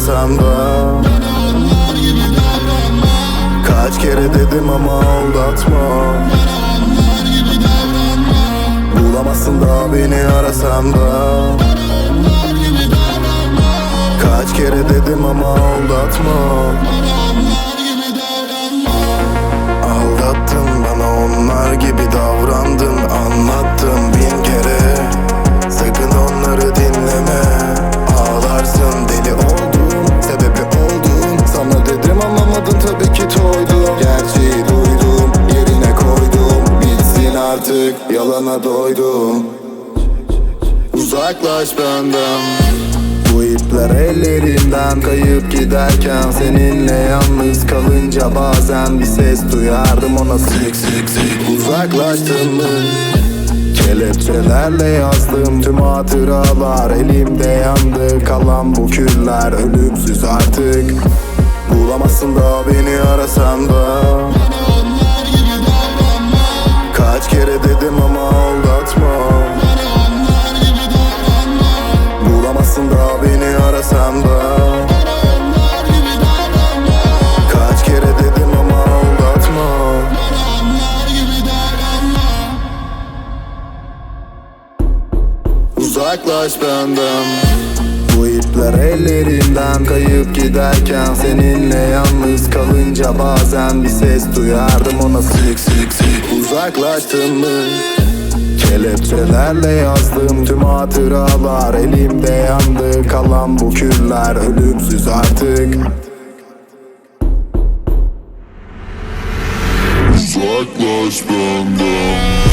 arasam da. Kaç kere dedim ama aldatma. Bulamazsın da beni arasam da. Kaç kere dedim ama aldatma. Aldattın bana, onlar gibi davrandın. Anlattım bin kere, sakın onları dinleme. Ağlarsın, deli oldum, sebebi oldum. Sana dedim anlamadın, tabii ki toydum. Gerçeği duydum, yerine koydum. Bitsin artık, yalana doydum. Uzaklaş benden. Bu ipler ellerimden kayıp giderken, seninle yalnız kalınca bazen bir ses duyardım, ona sık sık sık. Uzaklaştın mı? Kelepçelerle yazdım tüm hatıralar, elimde yandı kalan bu küller. Ölümsüz artık, bulamazsın da beni arasan da. Kaç kere dedim ama aldatma. Bulamazsın da beni arasam da. Kaç kere dedim ama aldatma. Uzaklaş benden. Bu ipler ellerimden kayıp giderken, seninle yalnız kalınca bazen bir ses duyardım, ona sık sık sık. Uzaklaştın mı? Kelepçelerle yazdım tüm hatıralar, elimde yandı kalan bu küller. Ölümsüz artık. Uzaklaş benden.